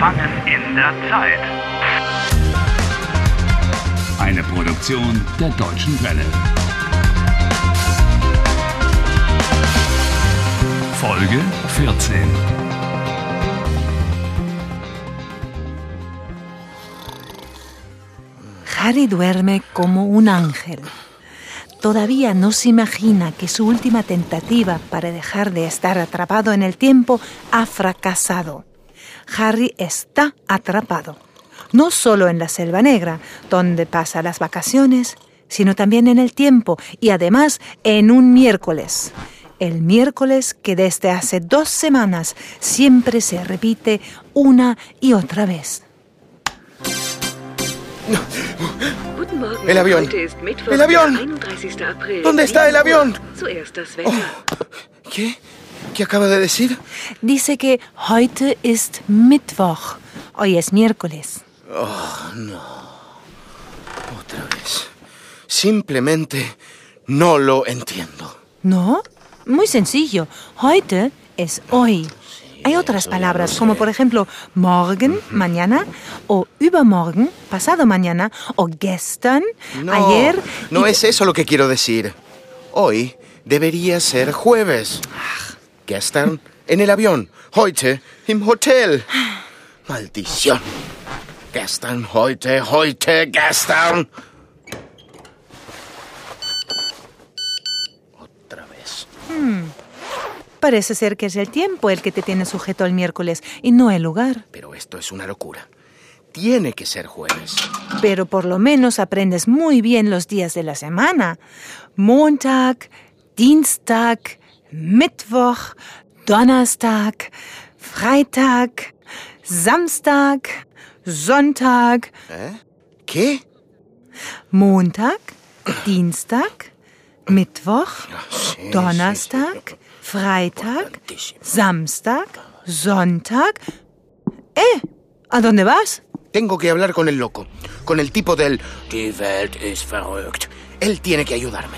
Gefangen in der Zeit. Eine Produktion der Deutschen Welle. Folge 14. Harry duerme como un ángel. Todavía no se imagina que su última tentativa para dejar de estar atrapado en el tiempo ha fracasado. Harry está atrapado, no solo en la Selva Negra, donde pasa las vacaciones, sino también en el tiempo y además en un miércoles. El miércoles que desde hace 2 semanas siempre se repite una y otra vez. El avión. ¡El avión! ¿Dónde está el avión? ¿Qué? ¿Qué acaba de decir? Dice que heute ist Mittwoch. Hoy es miércoles. Oh, no. Otra vez. Simplemente no lo entiendo. ¿No? Muy sencillo. Heute es hoy. Hay otras palabras, como por ejemplo morgen, mañana, o übermorgen, pasado mañana, o gestern, ayer. No es eso lo que quiero decir. Hoy debería ser jueves. Gestern en el avión. Heute im Hotel. Maldición. Gestern, heute, gestern. Otra vez. Parece ser que es el tiempo el que te tiene sujeto el miércoles y no el lugar. Pero esto es una locura. Tiene que ser jueves. Pero por lo menos aprendes muy bien los días de la semana. Montag, Dienstag, Mittwoch, Donnerstag, Freitag, Samstag, Sonntag. ¿Qué? Montag, Dienstag, Mittwoch, Donnerstag, Freitag, Samstag, Sonntag. ¿A dónde vas? Tengo que hablar con el loco, con el tipo del Die Welt ist verrückt. Él tiene que ayudarme.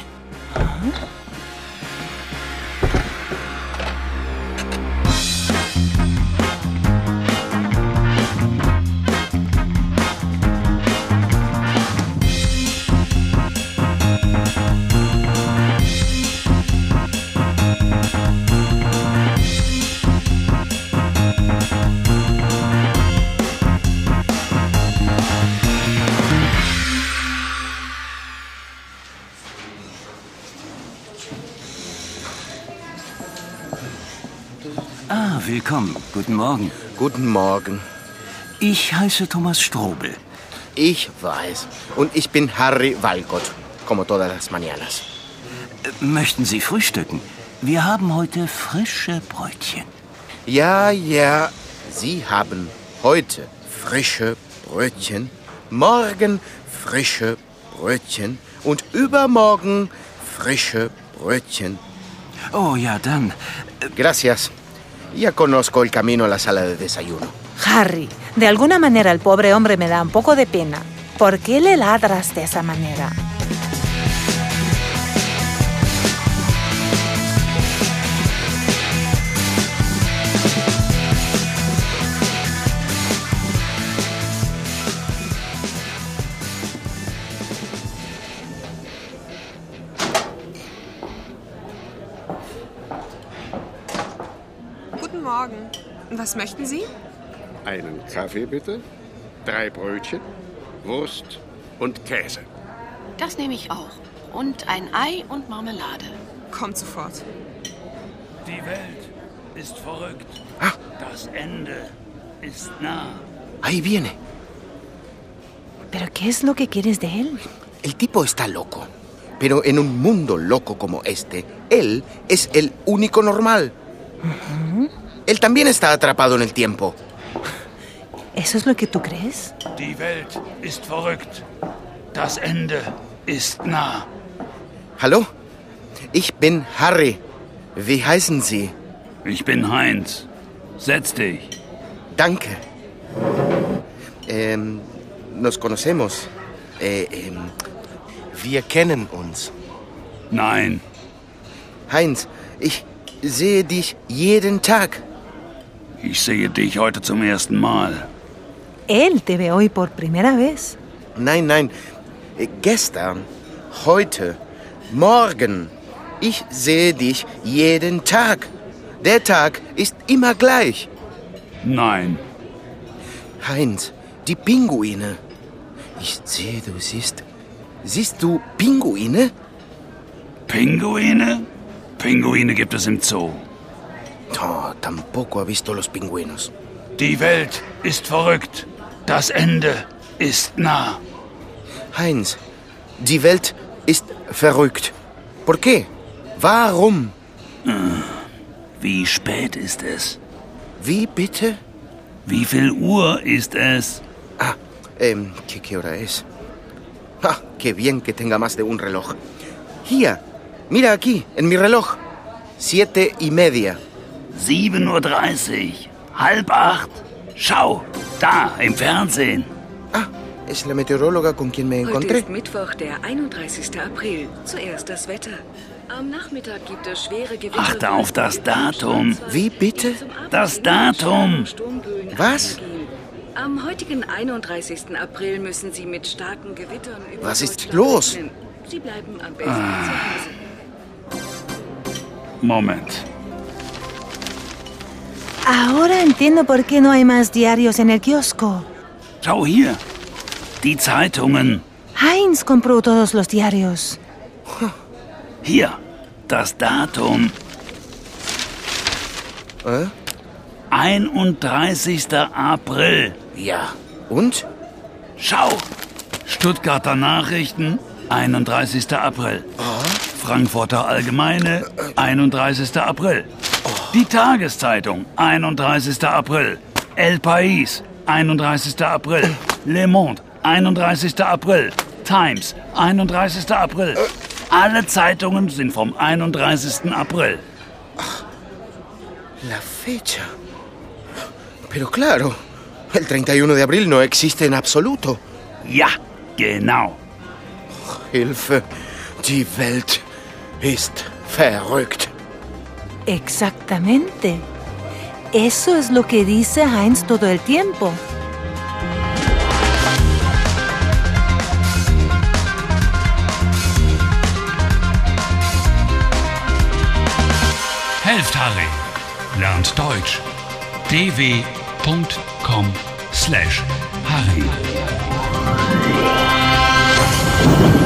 Willkommen. Guten Morgen. Guten Morgen. Ich heiße Thomas Strobel. Ich weiß. Und ich bin Harry Walcott, como todas las mañanas. Möchten Sie frühstücken? Wir haben heute frische Brötchen. Ja. Sie haben heute frische Brötchen, morgen frische Brötchen und übermorgen frische Brötchen. Oh, ja, dann. Gracias. Ya conozco el camino a la sala de desayuno. Harry, de alguna manera el pobre hombre me da un poco de pena. ¿Por qué le ladras de esa manera? Guten Morgen. Was möchten Sie? Einen Kaffee bitte, 3 Brötchen, Wurst und Käse. Das nehme ich auch. Und ein Ei und Marmelade. Kommt sofort. Die Welt ist verrückt. Das Ende ist nah. Ahí viene. ¿Pero qué es lo que quieres de él? El tipo está loco. Pero en un mundo loco como este, él es el único normal. Él también está atrapado en el tiempo. ¿Eso es lo que tú crees? Die Welt ist verrückt. Das Ende ist nah. Hallo? Ich bin Harry. Wie heißen Sie? Ich bin Heinz. Setz dich. Danke. Nos conocemos. Wir kennen uns. Nein. Heinz, ich sehe dich jeden Tag. Ich sehe dich heute zum ersten Mal. Él te ve hoy por primera vez. Nein. Gestern, heute, morgen. Ich sehe dich jeden Tag. Der Tag ist immer gleich. Nein. Heinz, die Pinguine. Ich sehe, du siehst. Siehst du Pinguine? Pinguine? Pinguine gibt es im Zoo. Oh, tampoco ha visto los pingüinos. Die Welt ist verrückt. Das Ende ist nah. Heinz, die Welt ist verrückt. ¿Por qué? Warum? Wie spät ist es? Wie bitte? Wie viel Uhr ist es? ¿Qué hora es? Ah, qué bien que tenga más de un reloj. Hier, mira aquí, en mi reloj. 7:30. 7:30 Uhr. 7:30. Schau, da, im Fernsehen. Ah, es la meteoróloga con quien me Heute encontré. ist Mittwoch, der 31. April. Zuerst das Wetter. Am Nachmittag gibt es schwere Gewitter. Achte auf das Datum. Wie bitte? Das Datum. Was? Am heutigen 31. April müssen Sie mit starken Gewittern über Was ist Deutschland los? rechnen. Sie bleiben am besten zu Hause. Moment. Ahora entiendo por qué no hay más diarios en el kiosco. Schau hier. Die Zeitungen. Heinz compró todos los diarios. Hier. Das Datum. 31. April. Ja. Und? Schau. Stuttgarter Nachrichten, 31. April. Frankfurter Allgemeine, 31. April. Die Tageszeitung, 31. April. El País, 31. April. Le Monde, 31. April. Times, 31. April. Alle Zeitungen sind vom 31. April. La fecha. Pero claro, el 31 de abril no existe en absoluto. Ja, genau. Hilfe, die Welt ist verrückt. Exactamente. Eso es lo que dice Heinz todo el tiempo. Helft Harry. Lernt Deutsch. dw.com/Harry